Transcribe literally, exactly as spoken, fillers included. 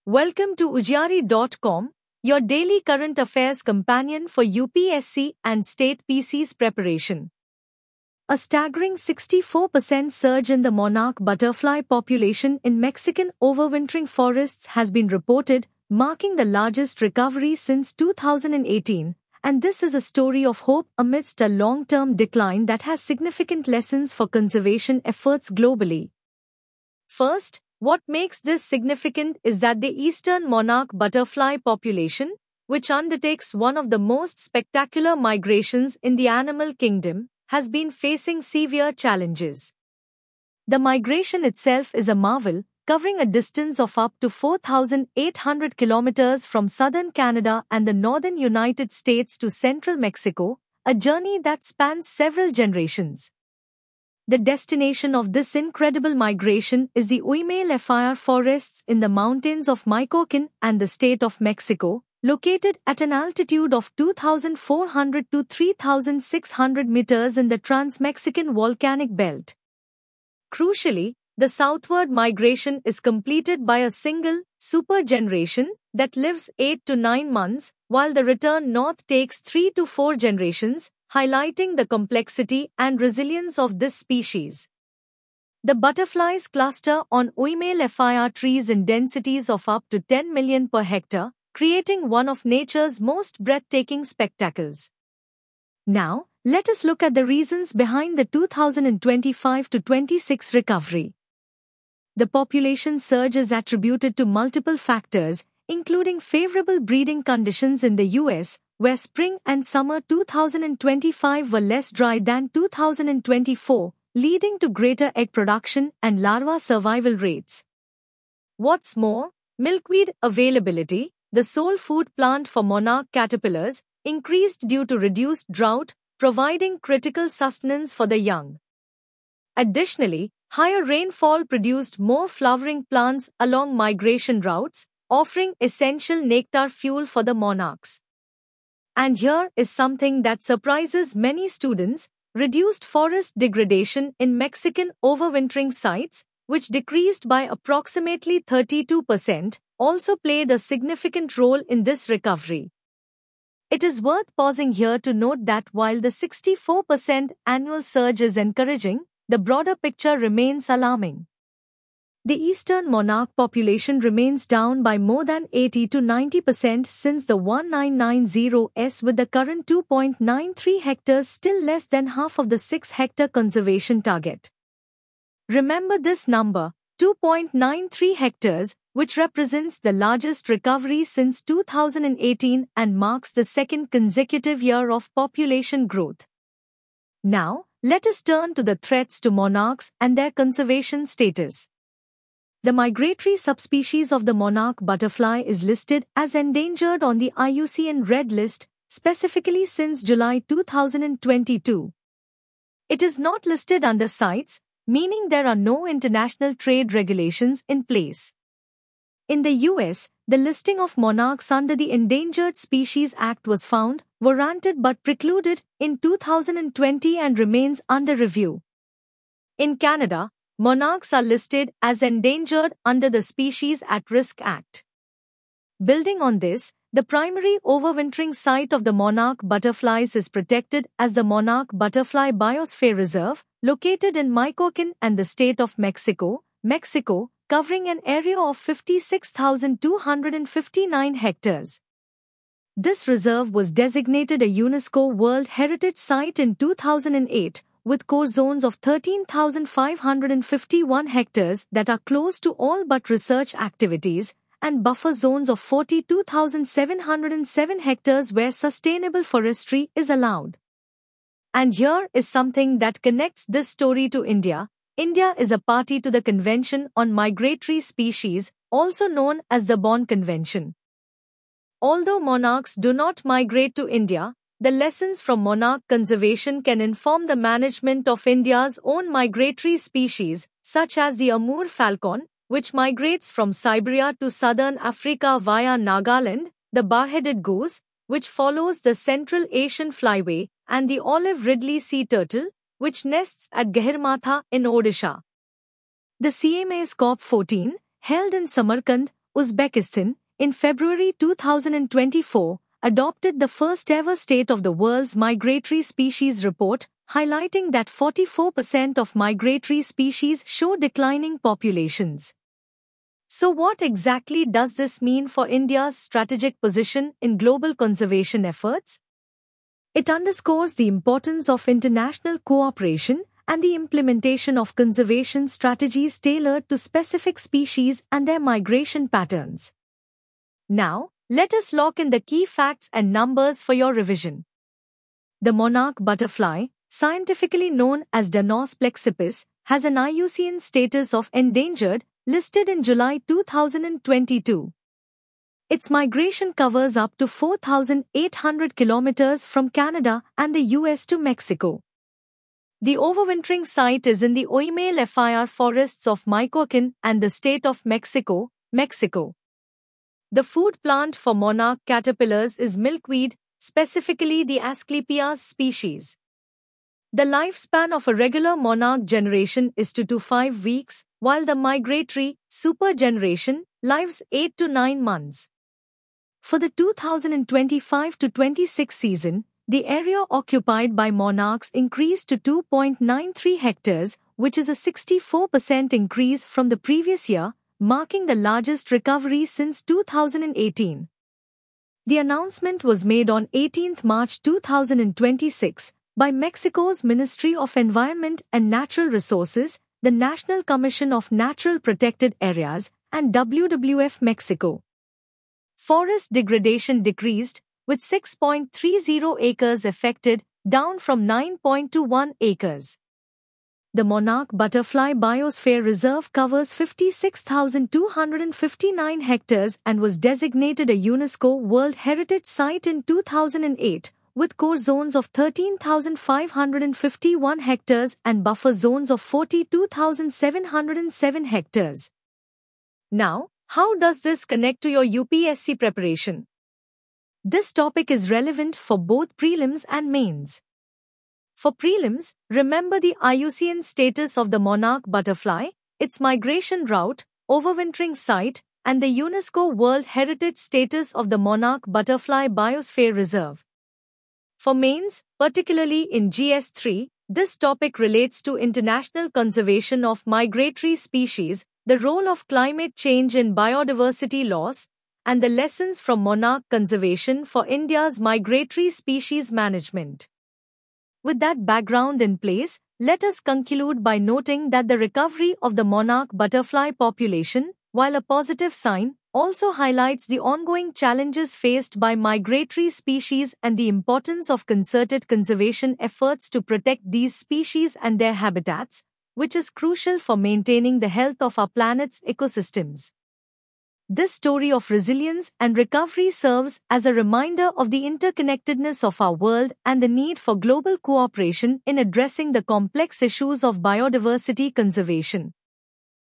Welcome to Ujari dot com, your daily current affairs companion for U P S C and state P Cs preparation. A staggering sixty-four percent surge in the monarch butterfly population in Mexican overwintering forests has been reported, marking the largest recovery since two thousand eighteen, and this is a story of hope amidst a long-term decline that has significant lessons for conservation efforts globally. First, what makes this significant is that the eastern monarch butterfly population, which undertakes one of the most spectacular migrations in the animal kingdom, has been facing severe challenges. The migration itself is a marvel, covering a distance of up to four thousand eight hundred kilometers from southern Canada and the northern United States to central Mexico, a journey that spans several generations. The destination of this incredible migration is the Uymel Fir forests in the mountains of Michoacán and the state of Mexico, located at an altitude of two thousand four hundred to three thousand six hundred meters in the Trans-Mexican Volcanic Belt. Crucially, the southward migration is completed by a single, super generation that lives eight to nine months, while the return north takes three to four generations, highlighting the complexity and resilience of this species. The butterflies cluster on Uymel Fir trees in densities of up to ten million per hectare, creating one of nature's most breathtaking spectacles. Now, let us look at the reasons behind the two thousand twenty-five to twenty-six recovery. The population surge is attributed to multiple factors, including favorable breeding conditions in the U S, where spring and summer two thousand twenty-five were less dry than two thousand twenty-four, leading to greater egg production and larva survival rates. What's more, milkweed availability, the sole food plant for monarch caterpillars, increased due to reduced drought, providing critical sustenance for the young. Additionally, higher rainfall produced more flowering plants along migration routes, offering essential nectar fuel for the monarchs. And here is something that surprises many students: reduced forest degradation in Mexican overwintering sites, which decreased by approximately thirty-two percent, also played a significant role in this recovery. It is worth pausing here to note that while the sixty-four percent annual surge is encouraging, the broader picture remains alarming. The eastern monarch population remains down by more than eighty to ninety percent since the nineteen nineties, with the current two point nine three hectares still less than half of the six hectare conservation target. Remember this number, two point nine three hectares, which represents the largest recovery since two thousand eighteen and marks the second consecutive year of population growth. Now, let us turn to the threats to monarchs and their conservation status. The migratory subspecies of the monarch butterfly is listed as endangered on the I U C N Red List, specifically since July two thousand twenty-two. It is not listed under CITES, meaning there are no international trade regulations in place. In the U S, the listing of monarchs under the Endangered Species Act was found warranted but precluded in two thousand twenty and remains under review. In Canada, monarchs are listed as endangered under the Species at Risk Act. Building on this, the primary overwintering site of the monarch butterflies is protected as the Monarch Butterfly Biosphere Reserve, located in Michoacán and the state of Mexico, Mexico, covering an area of fifty-six thousand two hundred fifty-nine hectares. This reserve was designated a UNESCO World Heritage Site in two thousand eight, with core zones of thirteen thousand five hundred fifty-one hectares that are close to all but research activities, and buffer zones of forty-two thousand seven hundred seven hectares where sustainable forestry is allowed. And here is something that connects this story to India. India is a party to the Convention on Migratory Species, also known as the Bonn Convention. Although monarchs do not migrate to India, the lessons from monarch conservation can inform the management of India's own migratory species, such as the Amur falcon, which migrates from Siberia to southern Africa via Nagaland, the bar-headed goose, which follows the Central Asian flyway, and the olive ridley sea turtle, which nests at Gahirmatha in Odisha. The C M A's COP fourteen, held in Samarkand, Uzbekistan, in February two thousand twenty-four, adopted the first-ever State of the World's Migratory Species Report, highlighting that forty-four percent of migratory species show declining populations. So what exactly does this mean for India's strategic position in global conservation efforts? It underscores the importance of international cooperation and the implementation of conservation strategies tailored to specific species and their migration patterns. Now, let us lock in the key facts and numbers for your revision. The monarch butterfly, scientifically known as Danos plexippus, has an I U C N status of endangered, listed in July two thousand twenty-two. Its migration covers up to four thousand eight hundred kilometers from Canada and the U S to Mexico. The overwintering site is in the Oimel F I R forests of Michoacán and the state of Mexico, Mexico. The food plant for monarch caterpillars is milkweed, specifically the Asclepias species. The lifespan of a regular monarch generation is two to five weeks, while the migratory, super generation, lives eight to nine months. For the two thousand twenty-five to twenty-six season, the area occupied by monarchs increased to two point nine three hectares, which is a sixty-four percent increase from the previous year, marking the largest recovery since two thousand eighteen. The announcement was made on eighteenth March two thousand twenty-six by Mexico's Ministry of Environment and Natural Resources, the National Commission of Natural Protected Areas, and W W F Mexico. Forest degradation decreased, with six point three zero acres affected, down from nine point two one acres. The Monarch Butterfly Biosphere Reserve covers fifty-six thousand two hundred fifty-nine hectares and was designated a UNESCO World Heritage Site in two thousand eight, with core zones of thirteen thousand five hundred fifty-one hectares and buffer zones of forty-two thousand seven hundred seven hectares. Now, how does this connect to your U P S C preparation? This topic is relevant for both prelims and mains. For prelims, remember the I U C N status of the monarch butterfly, its migration route, overwintering site, and the UNESCO World Heritage status of the Monarch Butterfly Biosphere Reserve. For mains, particularly in G S three, this topic relates to international conservation of migratory species, the role of climate change in biodiversity loss, and the lessons from monarch conservation for India's migratory species management. With that background in place, let us conclude by noting that the recovery of the monarch butterfly population, while a positive sign, also highlights the ongoing challenges faced by migratory species and the importance of concerted conservation efforts to protect these species and their habitats, which is crucial for maintaining the health of our planet's ecosystems. This story of resilience and recovery serves as a reminder of the interconnectedness of our world and the need for global cooperation in addressing the complex issues of biodiversity conservation.